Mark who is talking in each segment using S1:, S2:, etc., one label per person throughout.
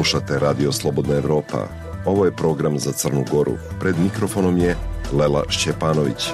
S1: Slušate Radio Slobodna Evropa. Ovo je program za Crnu Goru. Pred mikrofonom je Lela Šćepanović.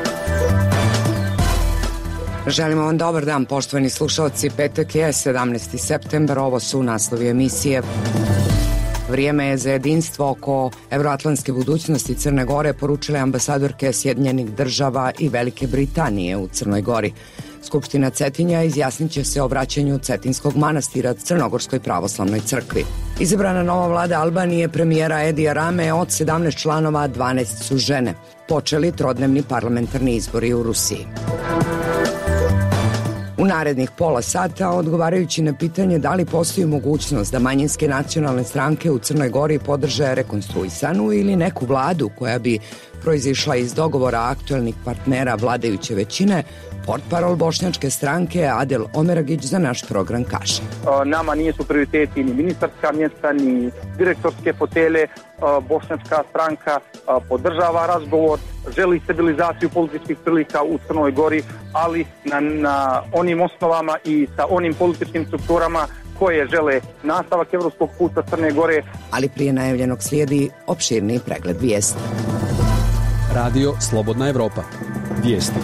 S2: Želimo vam dobar dan, poštovani slušalci. Petak je 17. septembar, ovo su naslovi emisije. Vrijeme je za jedinstvo oko evroatlantske budućnosti Crne Gore, poručile ambasadorke Sjedinjenih država i Velike Britanije u Crnoj Gori. Skupština Cetinja izjasnit će se o vraćanju Cetinskog manastira Crnogorskoj pravoslavnoj crkvi. Izabrana nova vlada Albanije premijera Edija Rame, od 17 članova 12 su žene. Počeli trodnevni parlamentarni izbori u Rusiji. U narednih pola sata, odgovarajući na pitanje da li postoji mogućnost da manjinske nacionalne stranke u Crnoj Gori podrže rekonstruisanu ili neku vladu koja bi proizišla iz dogovora aktuelnih partnera vladajuće većine, portparol bošnjačke stranke Adel Omeragić za naš program kaže:
S3: nama nisu prioriteti ni ministarska mjesta, ni direktorske fotelje. Bošnjačka stranka podržava razgovor, želi stabilizaciju političkih prilika u Crnoj Gori, ali na onim osnovama i sa onim političkim strukturama koje žele nastavak evropskog puta Crne Gore.
S2: Ali prije najavljenog slijedi opširniji pregled vijesti.
S4: Radio Slobodna Evropa. Vijesti.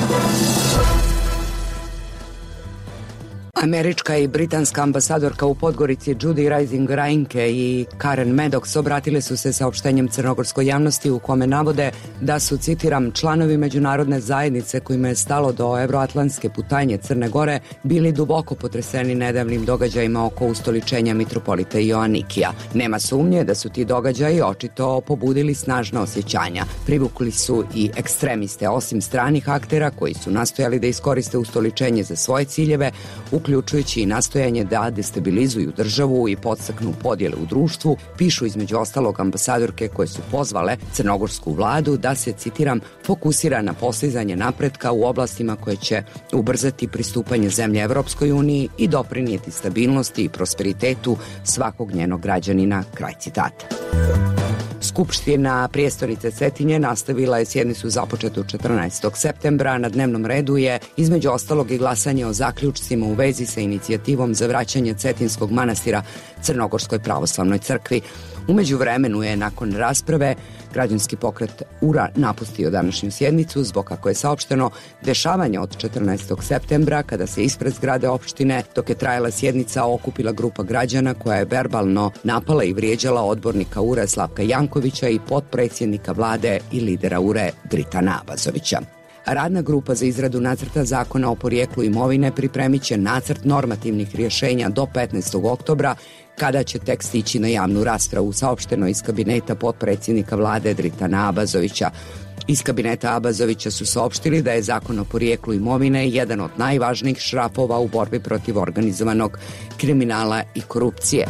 S2: Američka i britanska ambasadorka u Podgorici Judy Rising Reinke i Karen Maddox obratile su se saopštenjem crnogorskoj javnosti u kome navode da su, citiram, članovi međunarodne zajednice kojima je stalo do evroatlantske putanje Crne Gore bili duboko potreseni nedavnim događajima oko ustoličenja mitropolita Joanikija. Nema sumnje da su ti događaji očito pobudili snažna osjećanja. Privukli su i ekstremiste, osim stranih aktera koji su nastojali da iskoriste ustoličenje za svoje ciljeve, uključujući i nastojanje da destabilizuju državu i podstaknu podjele u društvu, pišu između ostalog ambasadorke koje su pozvale crnogorsku vladu da se, citiram, fokusira na postizanje napretka u oblastima koje će ubrzati pristupanje zemlje Evropskoj uniji i doprinijeti stabilnosti i prosperitetu svakog njenog građanina, kraj citata. Skupština prijestolnice Cetinje nastavila je sjednicu započetu 14. septembra. Na dnevnom redu je između ostalog i glasanje o zaključcima u vezi sa inicijativom za vraćanje Cetinskog manastira Crnogorskoj pravoslavnoj crkvi. U međuvremenu je nakon rasprave građanski pokret URA napustio današnju sjednicu zbog, kako je saopšteno, dešavanja od 14. septembra kada se ispred zgrade opštine, dok je trajala sjednica, okupila grupa građana koja je verbalno napala i vrijeđala odbornika URA Slavka Jankovića i potpredsjednika vlade i lidera URA Dritana Abazovića. Radna grupa za izradu nacrta zakona o porijeklu imovine pripremit će nacrt normativnih rješenja do 15. oktobra, kada će tekst ići na javnu raspravu, saopšteno iz kabineta potpredsjednika vlade Dritana Abazovića. Iz kabineta Abazovića su saopštili da je zakon o porijeklu imovine jedan od najvažnijih šrafova u borbi protiv organizovanog kriminala i korupcije.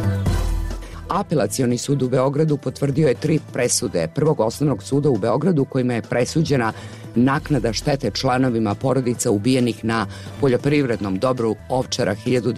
S2: Apelacioni sud u Beogradu potvrdio je 3 presude Prvog osnovnog suda u Beogradu kojima je presuđena naknada štete članovima porodica ubijenih na poljoprivrednom dobru Ovčara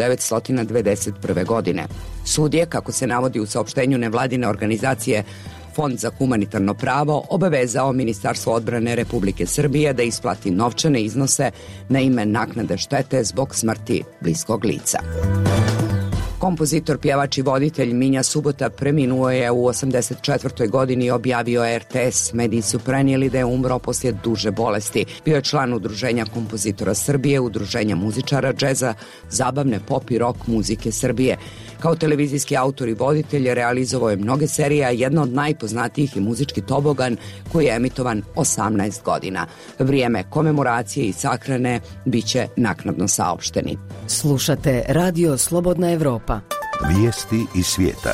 S2: 1991. godine. Sud je, kako se navodi u saopštenju nevladine organizacije Fond za humanitarno pravo, obavezao Ministarstvo odbrane Republike Srbije da isplati novčane iznose na ime naknade štete zbog smrti bliskog lica. Kompozitor, pjevač i voditelj Minja Subota preminuo je u 84. godini, objavio RTS. Mediji su prenijeli da je umro poslije duže bolesti. Bio je član Udruženja kompozitora Srbije, Udruženja muzičara džeza, zabavne pop i rock muzike Srbije. Kao televizijski autor i voditelj realizovao je mnoge serije, a jedna od najpoznatijih je Muzički tobogan, koji je emitovan 18 godina. Vrijeme komemoracije i sahrane biće naknadno saopšteni.
S5: Slušate Radio Slobodna Evropa.
S1: Vijesti iz svijeta.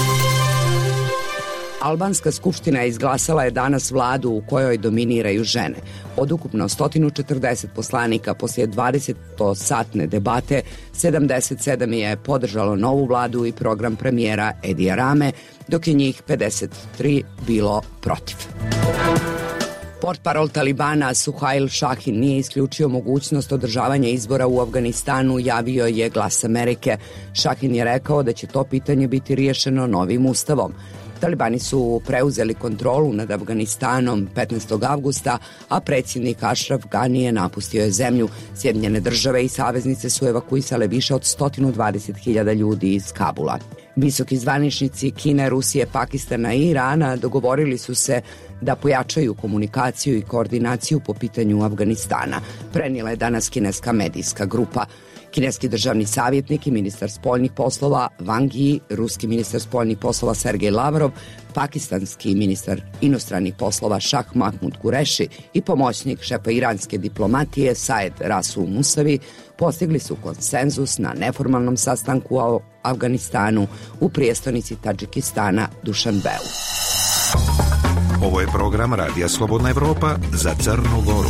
S2: Albanska skupština izglasala je danas vladu u kojoj dominiraju žene. Od ukupno 140 poslanika poslije 20-satne debate, 77 je podržalo novu vladu i program premijera Edija Rame, dok je njih 53 bilo protiv. Portparol Talibana Suhail Šahin nije isključio mogućnost održavanja izbora u Afganistanu, javio je Glas Amerike. Šahin je rekao da će to pitanje biti riješeno novim ustavom. Talibani su preuzeli kontrolu nad Afganistanom 15. avgusta, a predsjednik Ashraf Ghani je napustio je zemlju. Sjedinjene države i saveznice su evakuisale više od 120.000 ljudi iz Kabula. Visoki zvaničnici Kine, Rusije, Pakistana i Irana dogovorili su se da pojačaju komunikaciju i koordinaciju po pitanju Afganistana, prenijela je danas kineska medijska grupa. Kineski državni savjetnik i ministar spoljnih poslova Wang Yi, ruski ministar spoljnih poslova Sergej Lavrov, pakistanski ministar inostranih poslova Šah Mahmud Kureši i pomoćnik šefa iranske diplomatije Saed Rasul Musavi postigli su konsenzus na neformalnom sastanku o Afganistanu u prijestonici Tadžikistana Dušanbeu.
S6: Ovo je program Radija Slobodna Evropa za Crnu Goru.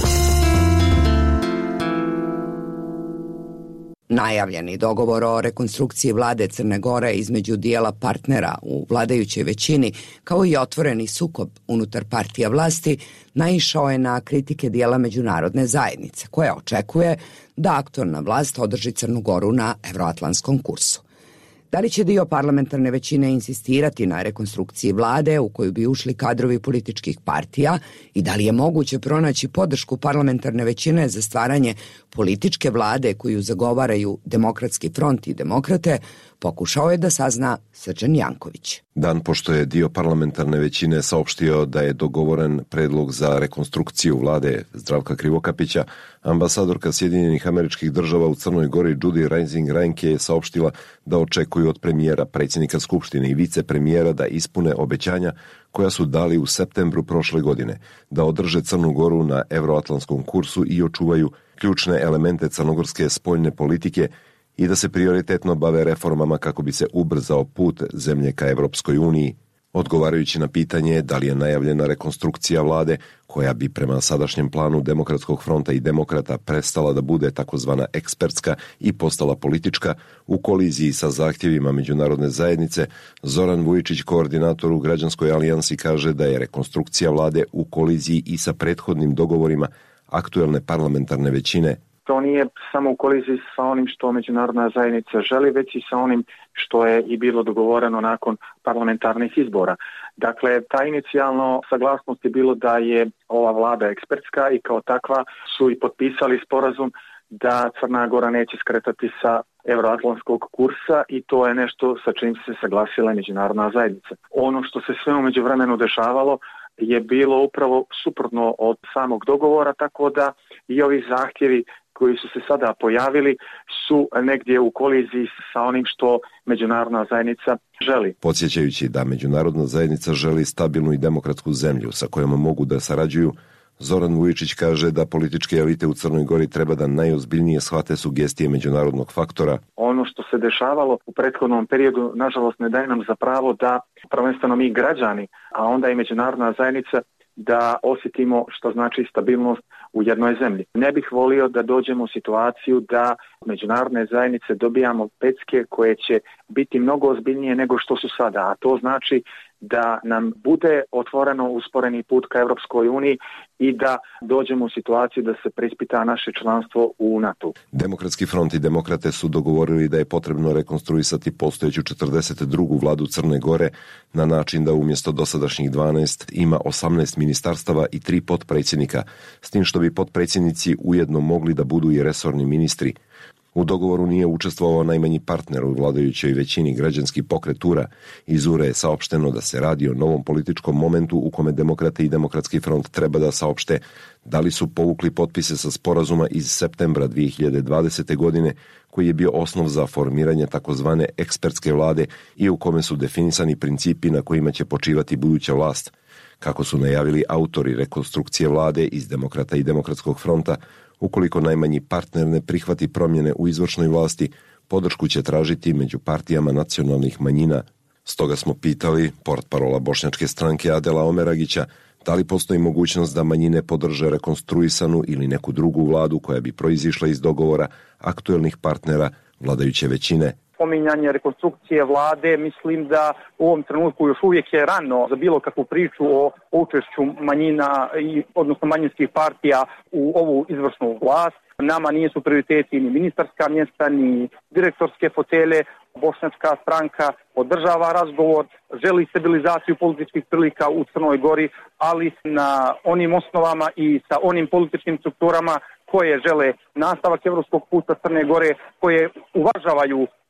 S2: Najavljeni dogovor o rekonstrukciji vlade Crne Gore između dijela partnera u vladajućoj većini, kao i otvoreni sukob unutar partija vlasti, naišao je na kritike dijela međunarodne zajednice, koja očekuje da aktualna vlast održi Crnu Goru na evroatlantskom kursu. Da li će dio parlamentarne većine insistirati na rekonstrukciji vlade u koju bi ušli kadrovi političkih partija i da li je moguće pronaći podršku parlamentarne većine za stvaranje političke vlade koju zagovaraju Demokratski front i demokrate, pokušao je da sazna Srđan Janković.
S1: Dan pošto je dio parlamentarne većine saopštio da je dogovoren predlog za rekonstrukciju vlade Zdravka Krivokapića, ambasadorka Sjedinjenih Američkih Država u Crnoj Gori Judy Reising-Reinke je saopštila da očekuju od premijera, predsjednika Skupštine i vicepremijera da ispune obećanja koja su dali u septembru prošle godine, da održe Crnu Goru na evroatlantskom kursu i očuvaju ključne elemente crnogorske spoljne politike i da se prioritetno bave reformama kako bi se ubrzao put zemlje ka Evropskoj uniji. Odgovarajući na pitanje da li je najavljena rekonstrukcija vlade, koja bi prema sadašnjem planu Demokratskog fronta i demokrata prestala da bude takozvana ekspertska i postala politička, u koliziji sa zahtjevima međunarodne zajednice, Zoran Vujičić, koordinator u Građanskoj alijansi, kaže da je rekonstrukcija vlade u koliziji i sa prethodnim dogovorima aktuelne parlamentarne većine.
S3: To nije samo u koliziji sa onim što međunarodna zajednica želi, već i sa onim što je i bilo dogovoreno nakon parlamentarnih izbora. Dakle, ta inicijalno saglasnost je bilo da je ova vlada ekspertska i kao takva su i potpisali sporazum da Crna Gora neće skretati sa evroatlantskog kursa i to je nešto sa čim se saglasila međunarodna zajednica. Ono što se sve u međuvremenu dešavalo je bilo upravo suprotno od samog dogovora, tako da i ovi zahtjevi koji su se sada pojavili su negdje u koliziji sa onim što međunarodna zajednica želi.
S1: Podsjećajući da međunarodna zajednica želi stabilnu i demokratsku zemlju sa kojom mogu da sarađuju, Zoran Vujičić kaže da političke elite u Crnoj Gori treba da najozbiljnije shvate sugestije međunarodnog faktora.
S3: Ono što se dešavalo u prethodnom periodu, nažalost, ne daje nam za pravo da, prvenstveno mi građani, a onda i međunarodna zajednica, da osjetimo što znači stabilnost u jednoj zemlji. Ne bih volio da dođemo u situaciju da međunarodne zajednice dobijamo pecke koje će biti mnogo ozbiljnije nego što su sada, a to znači da nam bude otvoreno usporeni put ka Evropskoj uniji i da dođemo u situaciju da se preispita naše članstvo u NATO.
S1: Demokratski front i demokrate su dogovorili da je potrebno rekonstruisati postojeću 42. vladu Crne Gore na način da umjesto dosadašnjih 12 ima 18 ministarstava i 3 potpredsjednika, s tim što bi potpredsjednici ujedno mogli da budu i resorni ministri. U dogovoru nije učestvovao najmanji partner u vladajućoj većini, Građanski pokret URA. Iz URA je saopšteno da se radi o novom političkom momentu u kome demokrate i Demokratski front treba da saopšte da li su povukli potpise sa sporazuma iz septembra 2020. godine, koji je bio osnov za formiranje takozvane ekspertske vlade i u kome su definisani principi na kojima će počivati buduća vlast. Kako su najavili autori rekonstrukcije vlade iz Demokrata i Demokratskog fronta, ukoliko najmanji partner ne prihvati promjene u izvršnoj vlasti, podršku će tražiti među partijama nacionalnih manjina. Stoga smo pitali portparola bošnjačke stranke Adela Omeragića da li postoji mogućnost da manjine podrže rekonstruisanu ili neku drugu vladu koja bi proizišla iz dogovora aktuelnih partnera vladajuće većine.
S3: Spominjanje rekonstrukcije vlade, mislim da u ovom trenutku još uvijek je rano za bilo kakvu priču o učešću manjina, odnosno manjinskih partija u ovu izvršnu vlast. Nama nisu prioriteti ni ministarska mjesta, ni direktorske fotelje. Bošnjačka stranka podržava razgovor, želi stabilizaciju političkih prilika u Crnoj Gori, ali na onim osnovama i sa onim političkim strukturama koje žele nastavak evropskog puta Crne Gore, koje uvažavaju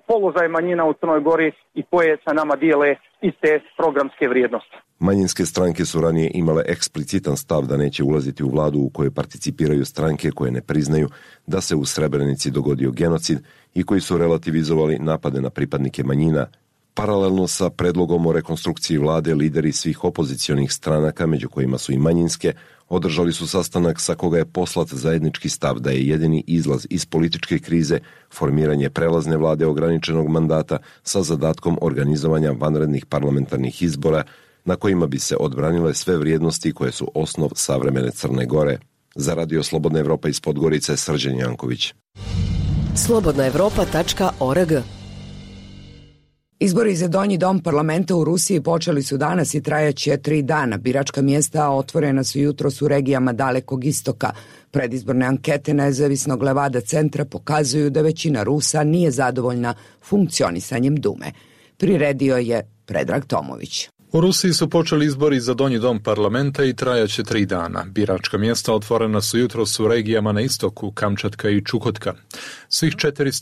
S3: položaj manjina u Crnoj Gori i koje sa nama dijele iste programske vrijednosti.
S1: Manjinske stranke su ranije imale eksplicitan stav da neće ulaziti u vladu u kojoj participiraju stranke koje ne priznaju da se u Srebrenici dogodio genocid i koji su relativizovali napade na pripadnike manjina. Paralelno sa predlogom o rekonstrukciji vlade, lideri svih opozicionih stranaka, među kojima su i manjinske, održali su sastanak sa koga je poslat zajednički stav da je jedini izlaz iz političke krize formiranje prelazne vlade ograničenog mandata sa zadatkom organizovanja vanrednih parlamentarnih izbora na kojima bi se odbranile sve vrijednosti koje su osnov savremene Crne Gore. Za Radio Slobodna Evropa iz Podgorice, Srđan Janković.
S5: slobodnaevropa.org.
S2: Izbori za donji dom parlamenta u Rusiji počeli su danas i trajaće 3 dana. Biračka mjesta otvorena su jutros u regijama Dalekog istoka. Predizborne ankete nezavisnog Levada centra pokazuju da većina Rusa nije zadovoljna funkcionisanjem Dume. Priredio je Predrag Tomović.
S7: U Rusiji su počeli izbori za donji dom parlamenta i trajaće 3 dana. Biračka mjesta otvorena su jutros u regijama na istoku, Kamčatka i Čukotka. Svih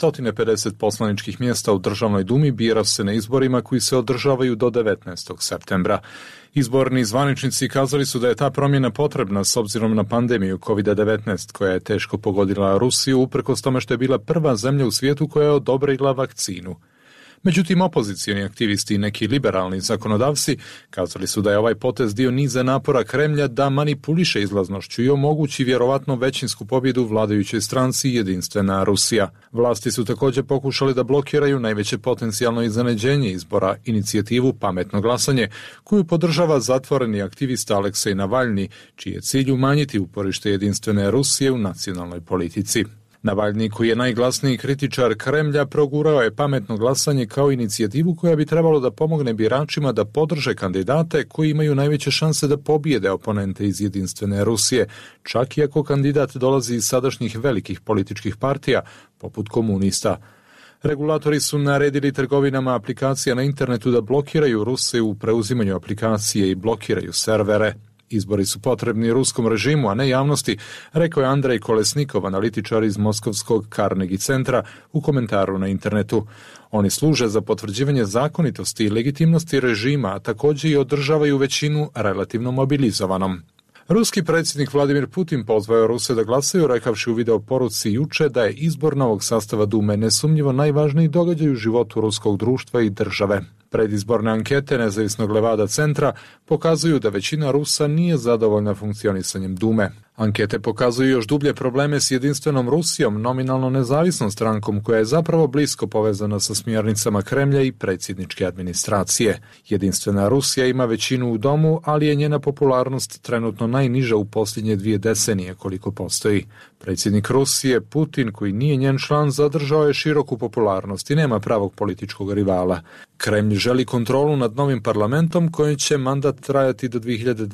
S7: 450 poslaničkih mjesta u Državnoj dumi bira se na izborima koji se održavaju do 19. septembra. Izborni zvaničnici kazali su da je ta promjena potrebna s obzirom na pandemiju COVID-19 koja je teško pogodila Rusiju uprkos tome što je bila prva zemlja u svijetu koja je odobrila vakcinu. Međutim, opozicioni aktivisti i neki liberalni zakonodavci kazali su da je ovaj potez dio niza napora Kremlja da manipuliše izlaznošću i omogući vjerovatno većinsku pobjedu vladajućoj stranci Jedinstvena Rusija. Vlasti su također pokušali da blokiraju najveće potencijalno iznenađenje izbora, inicijativu Pametno glasanje, koju podržava zatvoreni aktivista Aleksej Navalni, čiji je cilj umanjiti uporište Jedinstvene Rusije u nacionalnoj politici. Navalni, koji je najglasniji kritičar Kremlja, progurao je pametno glasanje kao inicijativu koja bi trebalo da pomogne biračima da podrže kandidate koji imaju najveće šanse da pobijede oponente iz Jedinstvene Rusije, čak i ako kandidat dolazi iz sadašnjih velikih političkih partija, poput komunista. Regulatori su naredili trgovinama aplikacija na internetu da blokiraju Ruse u preuzimanju aplikacije i blokiraju servere. Izbori su potrebni ruskom režimu, a ne javnosti, rekao je Andrej Kolesnikov, analitičar iz Moskovskog Carnegie centra, u komentaru na internetu. Oni služe za potvrđivanje zakonitosti i legitimnosti režima, a također i održavaju većinu relativno mobilizovanom. Ruski predsjednik Vladimir Putin pozvao je Ruse da glasaju, rekavši u video poruci juče da je izbor novog sastava Dume nesumnjivo najvažniji događaj u životu ruskog društva i države. Predizborne ankete nezavisnog Levada centra pokazuju da većina Rusa nije zadovoljna funkcionisanjem Dume. Ankete pokazuju još dublje probleme s Jedinstvenom Rusijom, nominalno nezavisnom strankom koja je zapravo blisko povezana sa smjernicama Kremlja i predsjedničke administracije. Jedinstvena Rusija ima većinu u domu, ali je njena popularnost trenutno najniža u posljednje 2 decenije koliko postoji. Predsjednik Rusije, Putin, koji nije njen član, zadržao je široku popularnost i nema pravog političkog rivala. Kremlj želi kontrolu nad novim parlamentom kojim će mandat trajati do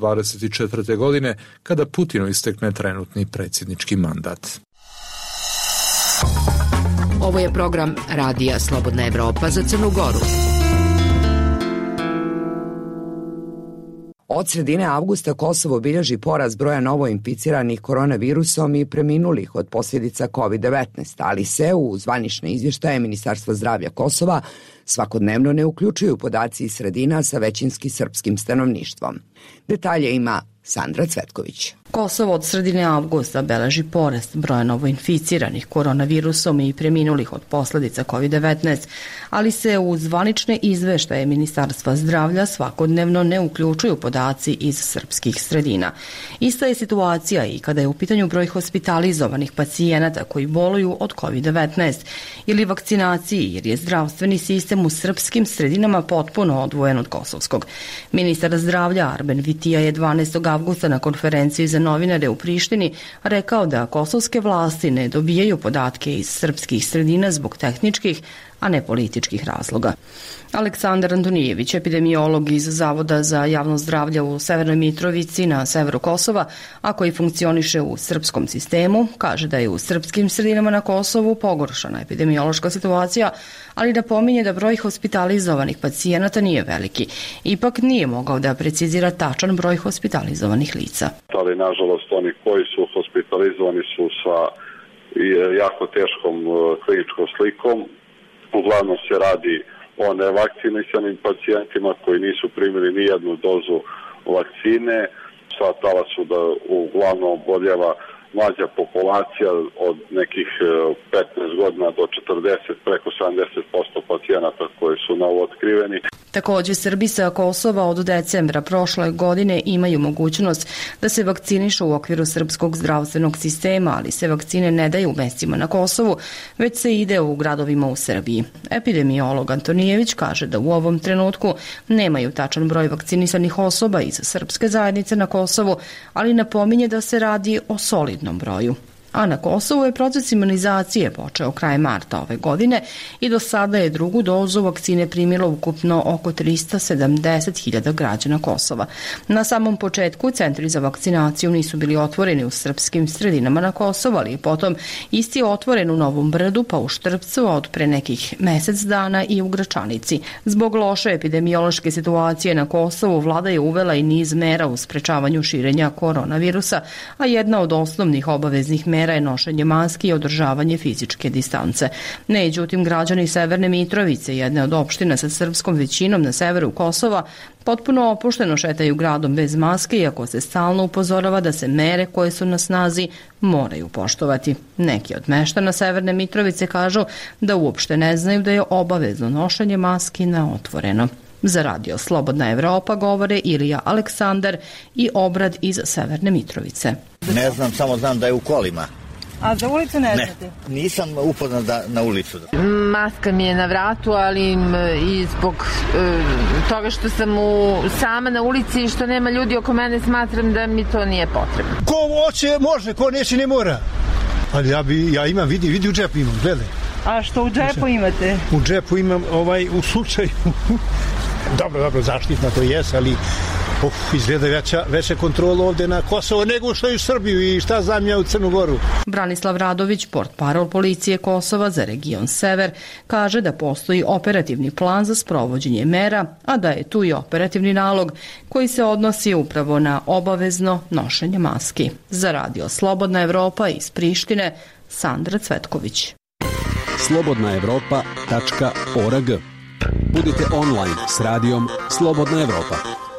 S7: 2024. godine kada Putinu istekne trenutni predsjednički mandat.
S5: Ovo je program Radija Slobodna Evropa za Crnu Goru.
S2: Od sredine avgusta Kosovo bilježi porast broja novoinficiranih koronavirusom i preminulih od posljedica COVID-19, ali se u zvanične izvještaje Ministarstva zdravlja Kosova svakodnevno ne uključuju podaci iz sredina sa većinski srpskim stanovništvom. Detalje ima Sandra Cvetković.
S8: Kosovo od sredine avgusta beleži porast broja novoinficiranih koronavirusom i preminulih od posljedica COVID-19, ali se u zvanične izveštaje Ministarstva zdravlja svakodnevno ne uključuju podaci iz srpskih sredina. Ista je situacija i kada je u pitanju broj hospitalizovanih pacijenata koji boluju od COVID-19 ili vakcinaciji, jer je zdravstveni sistem u srpskim sredinama potpuno odvojen od kosovskog. Ministar zdravlja Arben Vitija je 12. avgusta na konferenciji za novinare u Prištini rekao da kosovske vlasti ne dobijaju podatke iz srpskih sredina zbog tehničkih, a ne političkih razloga. Aleksandar Antonijević, epidemiolog iz Zavoda za javno zdravlje u Severnoj Mitrovici na severu Kosova, a koji funkcioniše u srpskom sistemu, kaže da je u srpskim sredinama na Kosovu pogoršana epidemiološka situacija, ali da pominje da broj hospitalizovanih pacijenata nije veliki. Ipak nije mogao da precizira tačan broj hospitalizovanih lica.
S9: Ali nažalost oni koji su hospitalizovani su sa jako teškom kliničkom slikom Uglavnom se radi o nevakcinisanim pacijentima koji nisu primili ni jednu dozu vakcine. Sva talasu da uglavnom oboljeva mlađa populacija od nekih 15 godina do 40, preko 70% pacijenata koji su novootkriveni.
S8: Takođe, Srbi sa Kosova od decembra prošle godine imaju mogućnost da se vakcinišu u okviru srpskog zdravstvenog sistema, ali se vakcine ne daju u mestima na Kosovu, već se ide u gradovima u Srbiji. Epidemiolog Antonijević kaže da u ovom trenutku nemaju tačan broj vakcinisanih osoba iz srpske zajednice na Kosovu, ali napominje da se radi o solidnom broju. A na Kosovu je proces imunizacije počeo krajem marta ove godine i do sada je drugu dozu vakcine primilo ukupno oko 370.000 građana Kosova. Na samom početku centri za vakcinaciju nisu bili otvoreni u srpskim sredinama na Kosovu, ali je potom isti otvoren u Novom Brdu, pa u Štrpcu, a od pre nekih mesec dana i u Gračanici. Zbog loše epidemiološke situacije na Kosovu, vlada je uvela i niz mera u sprečavanju širenja koronavirusa, a jedna od osnovnih obaveznih mera je nošenje maski i održavanje fizičke distance. Međutim, građani Severne Mitrovice, jedne od opština sa srpskom većinom na severu Kosova, potpuno opušteno šetaju gradom bez maske, iako se stalno upozorava da se mere koje su na snazi moraju poštovati. Neki od meštana Severne Mitrovice kažu da uopšte ne znaju da je obavezno nošenje maski na otvoreno. Za radio Slobodna Evropa govore Ilija Aleksandar i Obrad iz Severne Mitrovice.
S10: Ne znam, samo znam da je u kolima.
S11: A za ulicu ne znate?
S10: Nisam upoznat na ulicu.
S12: Maska mi je na vratu, ali i zbog toga što sam sama na ulici i što nema ljudi oko mene, smatram da mi to nije potrebno.
S13: Ko hoće može, ko neće ne mora. Ali ja imam, vidi u džepu imam, gledaj.
S11: A što u džepu imate?
S13: U džepu imam u slučaju. Dobro, zaštitna to jes, ali izgleda veća kontrola ovde na Kosovo nego što je u Srbiju i šta znam ja u Crnu Goru.
S8: Branislav Radović, portparol policije Kosova za region Sever, kaže da postoji operativni plan za sprovođenje mera, a da je tu i operativni nalog koji se odnosi upravo na obavezno nošenje maski. Za radio Slobodna Evropa iz Prištine, Sandra Cvetković.
S4: slobodnaevropa.org. Budite online s radijom Slobodna Evropa.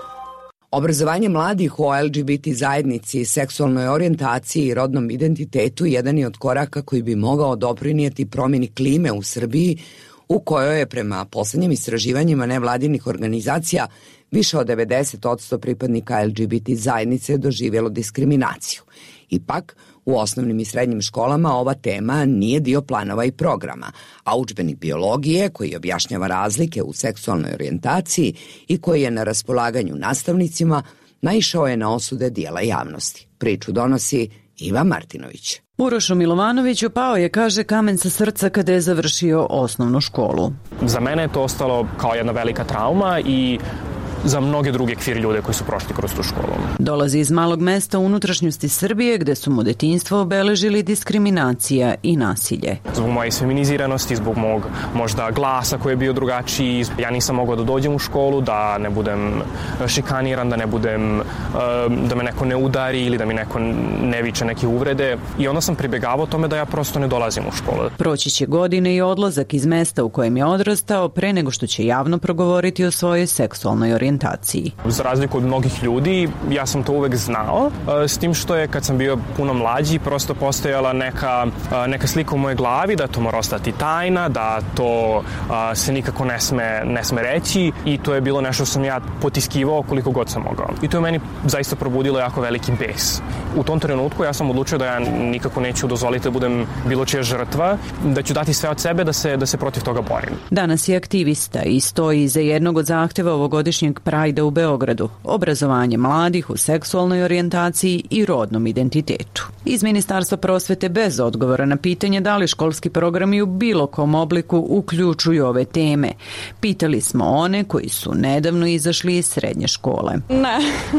S2: Obrazovanje mladih o LGBT zajednici, seksualnoj orijentaciji i rodnom identitetu jedan je od koraka koji bi mogao doprinijeti promjeni klime u Srbiji, u kojoj je prema poslednjim istraživanjima nevladinih organizacija više od 90% pripadnika LGBT zajednice doživjelo diskriminaciju. Ipak, u osnovnim i srednjim školama ova tema nije dio planova i programa, a udžbenik biologije, koji objašnjava razlike u seksualnoj orijentaciji i koji je na raspolaganju nastavnicima, naišao je na osude dijela javnosti. Priču donosi Iva Martinović.
S14: Urošu Milovanoviću pao je, kaže, kamen sa srca kada je završio osnovnu školu.
S15: Za mene je to ostalo kao jedna velika trauma i za mnoge druge kvir ljude koji su prošli kroz tu školu.
S14: Dolazi iz malog mesta u unutrašnjosti Srbije gde su mu detinjstvo obeležili diskriminacija i nasilje.
S15: Zbog moje feminiziranosti, zbog mog možda glasa koji je bio drugačiji, ja nisam mogao da dođem u školu, da ne budem šikaniran, da ne budem, da me neko ne udari ili da mi neko ne viče neke uvrede. I onda sam pribjegavao tome da ja prosto ne dolazim u školu.
S14: Proći će godine i odlazak iz mesta u kojem je odrastao pre nego što će javno progovoriti o svojoj seksualnoj orijentaciji.
S15: Za razliku od mnogih ljudi, ja sam to uvek znao, s tim što je kad sam bio puno mlađi prosto postojala neka slika u mojoj glavi da to mora ostati tajna, da to se nikako ne sme reći i to je bilo nešto što sam ja potiskivao koliko god sam mogao. I to je meni zaista probudilo jako veliki bes. U tom trenutku ja sam odlučio da ja nikako neću dozvoliti da budem bilo čija žrtva, da ću dati sve od sebe da se protiv toga borim.
S14: Danas je aktivista i stoji iza jednog od zahteva ovogodišnjeg Prajda u Beogradu, obrazovanje mladih u seksualnoj orijentaciji i rodnom identitetu. Iz Ministarstva prosvete bez odgovora na pitanje da li školski programi u bilo kom obliku uključuju ove teme. Pitali smo one koji su nedavno izašli iz srednje škole.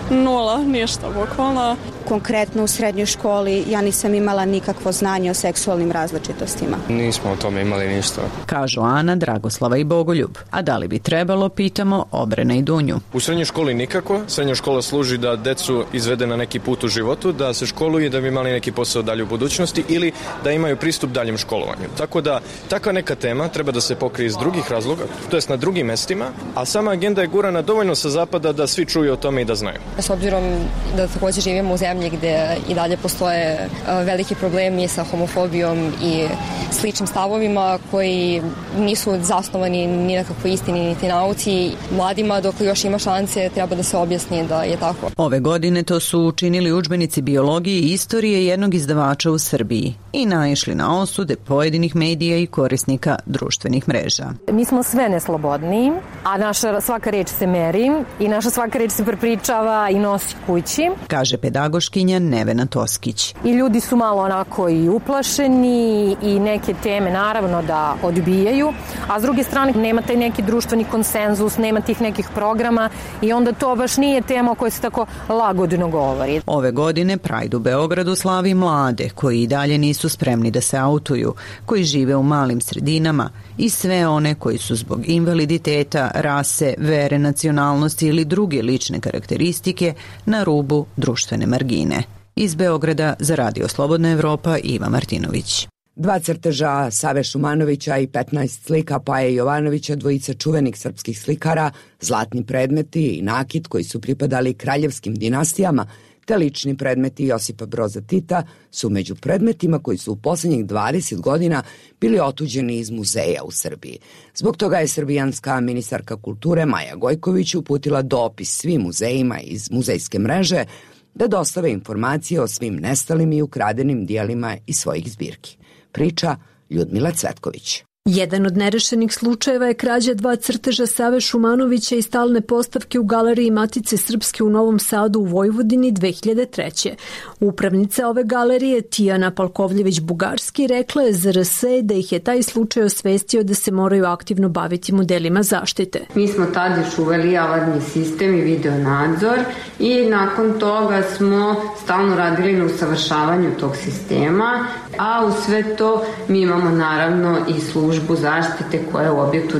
S16: Nula, ništa, bukvalno.
S17: Konkretno u srednjoj školi ja nisam imala nikakvo znanje o seksualnim različitostima.
S18: Nismo o tome imali ništa.
S14: Kažu Ana, Dragoslava i Bogoljub. A da li bi trebalo, pitamo Obrena i Dunju.
S18: U srednjoj školi nikako. Srednja škola služi da decu izvede na neki put u životu, da se školuju i da bi imali neki posao dalje u budućnosti ili da imaju pristup daljem školovanju. Tako da takva neka tema treba da se pokrije iz drugih razloga, to jest na drugim mestima, a sama agenda je gurana dovoljno sa zapada da svi čuju o tome i da znaju.
S19: S obzirom da također živimo u zemlji gde i dalje postoje veliki problemi sa homofobijom i sličnim stavovima koji nisu zasnovani ni na kakvoj istini niti nauci, mladima dok još ima šanse treba da se objasni da je tako.
S14: Ove godine to su učinili udžbenici biologije i istorije jednog izdavača u Srbiji i naišli na osude pojedinih medija i korisnika društvenih mreža.
S20: Mi smo sve neslobodniji, a naša svaka reč se meri i naša svaka reč se prepričava i nosi kući,
S14: kaže pedagoškinja Nevena Toskić.
S20: I ljudi su malo onako i uplašeni i neke teme naravno da odbijaju, a s druge strane nema taj neki društveni konsenzus, nema tih nekih programa i onda to baš nije tema o kojoj se tako lagodno govori.
S14: Ove godine Pride u Beogradu slavi mlade koji i dalje nisu spremni da se autuju, koji žive u malim sredinama i sve one koji su zbog invaliditeta, rase, vere, nacionalnosti ili druge lične karakteristike na rubu društvene margine. Iz Beograda za Radio Slobodna Evropa Iva Martinović.
S2: 2 crteža Save Šumanovića i 15 slika Paje Jovanovića, dvojica čuvenih srpskih slikara, zlatni predmeti i nakit koji su pripadali kraljevskim dinastijama, te lični predmeti Josipa Broza Tita su među predmetima koji su u poslednjih 20 godina bili otuđeni iz muzeja u Srbiji. Zbog toga je srbijanska ministarka kulture Maja Gojković uputila dopis svim muzejima iz muzejske mreže da dostave informacije o svim nestalim i ukradenim dijelima iz svojih zbirki. Priča Ljudmila Cvetković.
S21: Jedan od nerešenih slučajeva je krađa 2 crteža Save Šumanovića i stalne postavke u Galeriji Matice Srpske u Novom Sadu u Vojvodini 2003. Upravnica ove galerije, Tijana Palkovljević-Bugarski, rekla je za RS da ih je taj slučaj osvestio da se moraju aktivno baviti modelima zaštite.
S22: Mi smo tada još uveli alarmni sistem i video nadzor i nakon toga smo stalno radili na usavršavanju tog sistema, a u sve to mi imamo naravno i službu zaštite koja je u objektu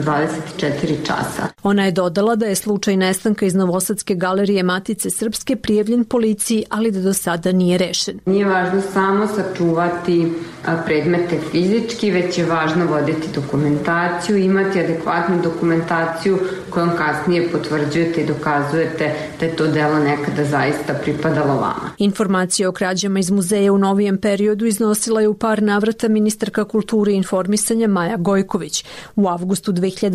S22: 24 časa.
S21: Ona je dodala da je slučaj nestanka iz Novosadske galerije Matice Srpske prijavljen policiji, ali da do sada nije rešen.
S22: Nije važno samo sačuvati predmete fizički, već je važno voditi dokumentaciju, imati adekvatnu dokumentaciju kojom kasnije potvrđujete i dokazujete da je to delo nekada zaista pripadalo vama.
S21: Informacije o krađama iz muzeja u novijem periodu iznosila je u par navrata ministarka kulture i informisanja Maja Gojković. U avgustu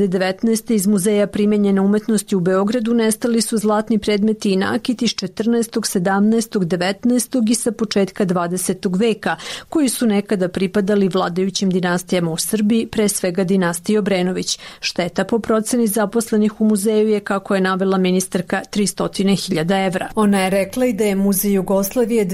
S21: 2019. iz Muzeja primenjene umetnosti u Beogradu nestali su zlatni predmeti i nakit iz 14., 17., 19. i sa početka 20. veka, koji su nekada pripadali vladajućim dinastijama u Srbiji, pre svega dinastiji Obrenović. Šteta po proceni zaposlenih u muzeju je, kako je navela ministarka, 300.000 evra. Ona je rekla i da je Muzej Jugoslavije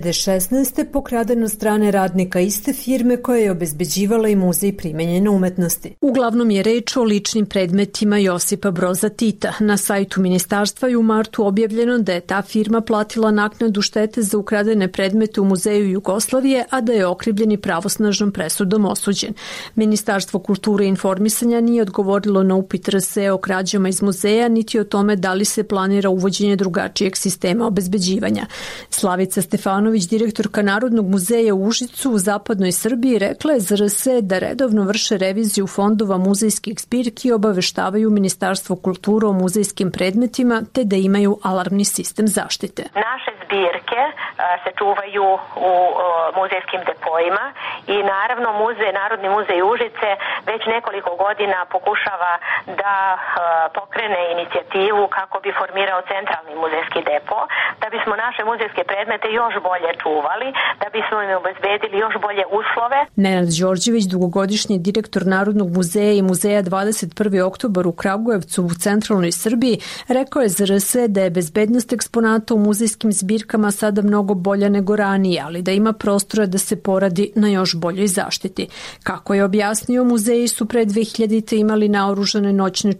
S21: 2016. pokraden od strane radnika iste firme koja je obezbeđivala i Muzej primenjene umetnosti. Uglavnom je reč o ličnim predmetima Josipa Broza Tita. Na sajtu ministarstva je u martu objavljeno da je ta firma platila naknadu štete za ukradene predmete u Muzeju Jugoslavije, a da je okrivljeni pravosnažnom presudom osuđen. Ministarstvo kulture i informisanja nije odgovorilo na upit RS o krađama iz muzeja, niti o tome da li se planira uvođenje drugačijeg sistema obezbeđivanja. Slavica Stefanović, direktorka Narodnog muzeja u Užicu u zapadnoj Srbiji, rekla je za RS da redovno vrše reviziju fondova muzejskih zbirki i obaveštavaju Ministarstvo kulture o muzejskim predmetima, te da imaju alarmni sistem zaštite.
S23: Naše zbirke se čuvaju u muzejskim depojima i naravno Narodni muzej Užice već nekoliko godina pokušava da pokrene inicijativu kako bi formirao centralni muzejski depo, da bismo naše muzejske predmete još bolje čuvali, da bismo im obezbedili još bolje uslove.
S21: Nenad Đorđević, dugogodišnji direktor Narodnog muzeja i Muzeja 21. oktobar u Kragujevcu u centralnoj Srbiji, rekao je za RS da je bezbednost eksponata u muzejskim zbirkama sada mnogo bolja nego ranije, ali da ima prostora da se poradi na još boljoj zaštiti. Kako je objasnio, muzeji su pre 2000. imali naoružane noćne čuvare,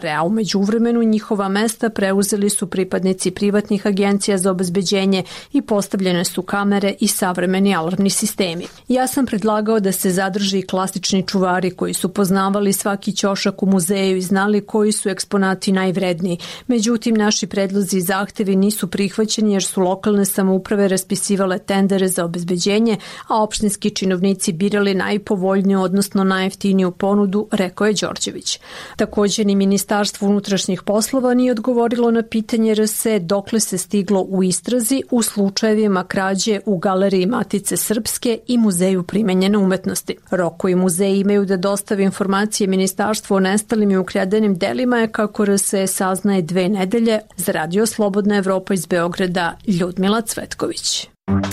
S21: pare, a u međuvremenu njihova mesta preuzeli su pripadnici privatnih agencija za obezbeđenje i postavljene su kamere i savremeni alarmni sistemi. Ja sam predlagao da se zadrži klasični čuvari koji su poznavali svaki ćošak u muzeju i znali koji su eksponati najvredniji. Međutim, naši predlozi i zahtevi nisu prihvaćeni jer su lokalne samouprave raspisivale tendere za obezbeđenje, a opštinski činovnici birali najpovoljniju, odnosno najjeftiniju ponudu, rekao je Đorđević. Također ni Ministarstvo unutrašnjih poslova nije odgovorilo na pitanje RSE dokle se stiglo u istrazi u slučajevima krađe u Galeriji Matice Srpske i Muzeju primenjene umetnosti. Rok koji muzeji imaju da dostave informacije Ministarstvu o nestalim i ukradenim delima je, kako RSE saznaje, 2 nedelje. Za Radio Slobodna Evropa iz Beograda, Ljudmila Cvetković.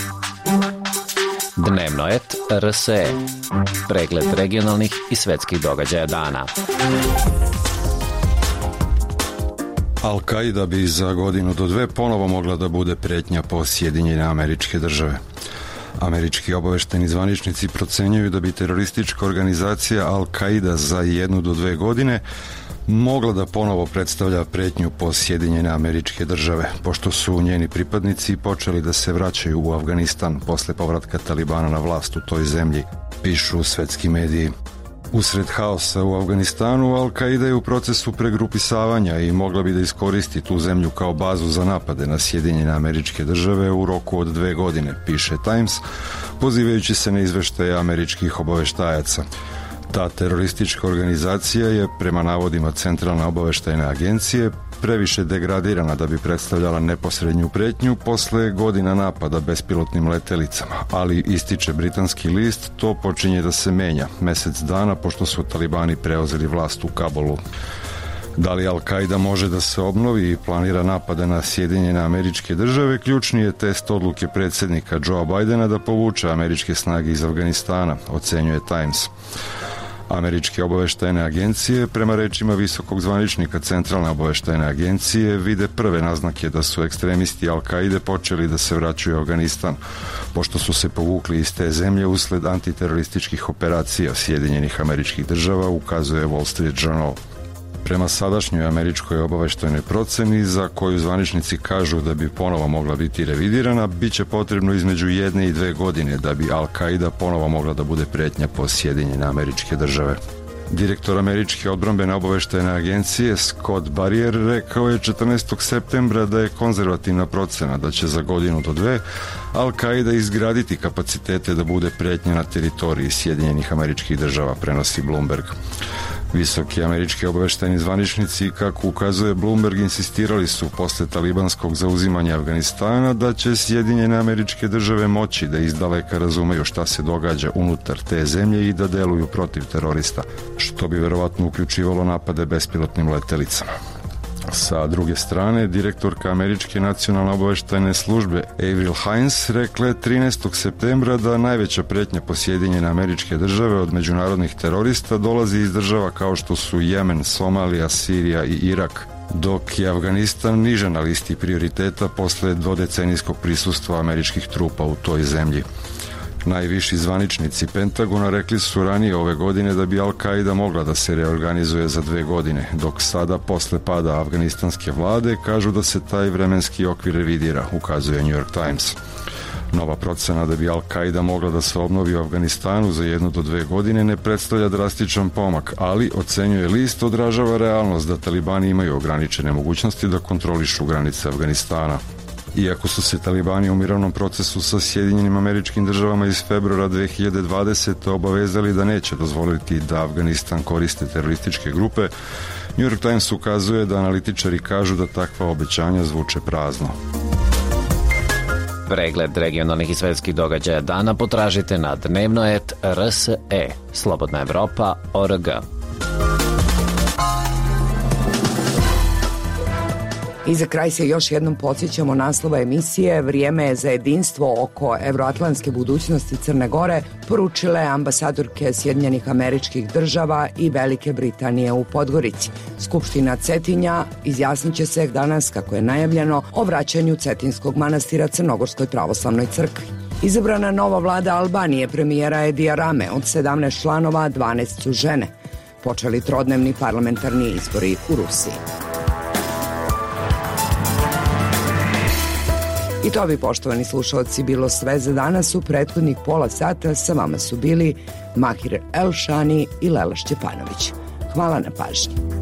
S1: Dnevno et RSE. Pregled regionalnih i svetskih događaja dana.
S3: Al-Qaida bi za godinu do 2 ponovo mogla da bude pretnja po Sjedinjene Američke Države. Američki obaveštajni zvaničnici procenjuju da bi teroristička organizacija Al-Qaida za 1 do 2 godine mogla da ponovo predstavlja pretnju po Sjedinjene Američke Države, pošto su njeni pripadnici počeli da se vraćaju u Afganistan posle povratka Talibana na vlast u toj zemlji, pišu svetski mediji. Usred haosa u Afganistanu, Al-Qaida je u procesu pregrupisavanja i mogla bi da iskoristi tu zemlju kao bazu za napade na Sjedinjene Američke Države u roku od 2 godine, piše Times, pozivajući se na izveštaje američkih obaveštajaca. Ta teroristička organizacija je, prema navodima Centralne obaveštajne agencije, previše degradirana da bi predstavljala neposrednju pretnju posle godina napada bespilotnim letelicama, ali, ističe britanski list, to počinje da se menja mesec dana pošto su talibani preuzeli vlast u Kabulu. Da li Al-Qaida može da se obnovi i planira napade na Sjedinjene Američke Države, ključni je test odluke predsjednika Joea Bidena da povuče američke snage iz Afganistana, ocenjuje Times. Američke obaveštajne agencije, prema rečima visokog zvaničnika Centralne obaveštajne agencije, vide prve naznake da su ekstremisti Al-Qaide počeli da se vraćaju u Afganistan, pošto su se povukli iz te zemlje usled antiterorističkih operacija Sjedinjenih Američkih Država, ukazuje Wall Street Journal. Prema sadašnjoj američkoj obaveštajnoj proceni, za koju zvaničnici kažu da bi ponovo mogla biti revidirana, bit će potrebno između 1 i 2 godine da bi Al-Qaida ponovo mogla da bude pretnja po Sjedinjene Američke Države. Direktor američke odbrambene obaveštajne agencije Scott Barrier rekao je 14. septembra da je konzervativna procena da će za godinu do 2 Al-Qaida izgraditi kapacitete da bude pretnja na teritoriji Sjedinjenih Američkih Država, prenosi Bloomberg. Visoki američki obaveštajni zvaničnici, kako ukazuje Bloomberg, insistirali su posle talibanskog zauzimanja Afganistana da će Sjedinjene Američke Države moći da izdaleka razumeju šta se događa unutar te zemlje i da deluju protiv terorista, što bi verovatno uključivalo napade bespilotnim letelicama. Sa druge strane, direktorka američke nacionalne obaveštajne službe Avril Haines rekla je 13. septembra da najveća pretnja po Sjedinjene Američke Države od međunarodnih terorista dolazi iz država kao što su Jemen, Somalija, Sirija i Irak, dok je Afganistan niže na listi prioriteta posle dvodecenijskog prisustva američkih trupa u toj zemlji. Najviši zvaničnici Pentagona rekli su ranije ove godine da bi Al-Qaida mogla da se reorganizuje za 2 godine, dok sada, posle pada afganistanske vlade, kažu da se taj vremenski okvir revidira, ukazuje New York Times. Nova procena da bi Al-Qaida mogla da se obnovi u Afganistanu za 1 do 2 godine ne predstavlja drastičan pomak, ali, ocenjuje list, odražava realnost da talibani imaju ograničene mogućnosti da kontrolišu granice Afganistana. Iako su se talibani u mirovnom procesu sa Sjedinjenim Američkim Državama iz februara 2020. obavezali da neće dozvoliti da Afganistan koriste terorističke grupe, New York Times ukazuje da analitičari kažu da takva obećanja zvuče prazno.
S1: Pregled regionalnih i svetskih događaja dana potražite na dnevno.rs.e, Slobodna Evropa.org.
S2: I za kraj se još jednom podsjećamo naslova emisije. Vrijeme je za jedinstvo oko evroatlantske budućnosti Crne Gore poručile ambasadorke Sjedinjenih Američkih Država i Velike Britanije u Podgorici. Skupština Cetinja izjasnit će se danas, kako je najavljeno, o vraćanju Cetinskog manastira Crnogorskoj pravoslavnoj crkvi. Izabrana nova vlada Albanije premijera Edija Rame, od 17 članova 12 su žene. počeli trodnevni parlamentarni izbori u Rusiji. I to bi, poštovani slušalci, bilo sve za danas. U prethodnih pola sata sa vama su bili Mahir Elšani i Lela Šćepanović. Hvala na pažnji.